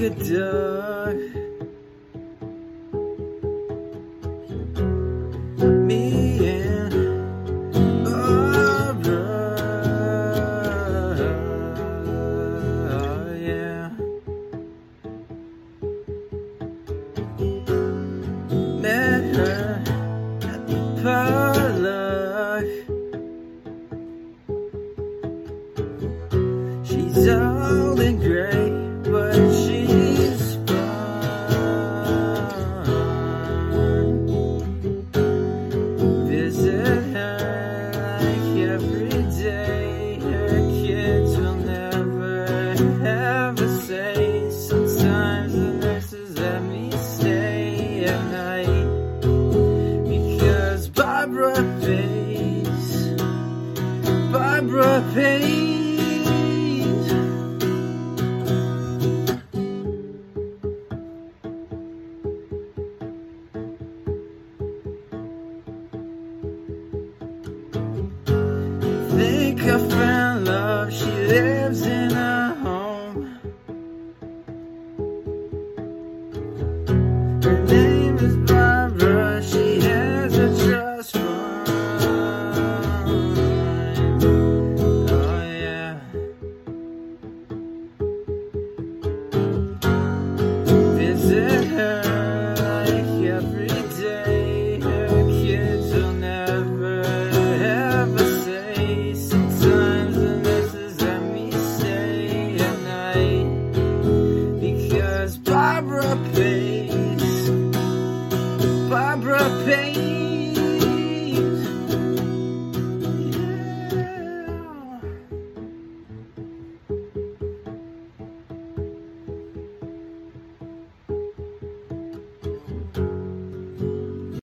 a dog. Me and Barbara, yeah. Met her at the parlor. She's all in gray, but she's fun. Visit her like every day. Her kids will never have a say. Sometimes the nurses let me stay at night because Barbara pays. Barbara pays. Think I found love, she lives in a home. Her name is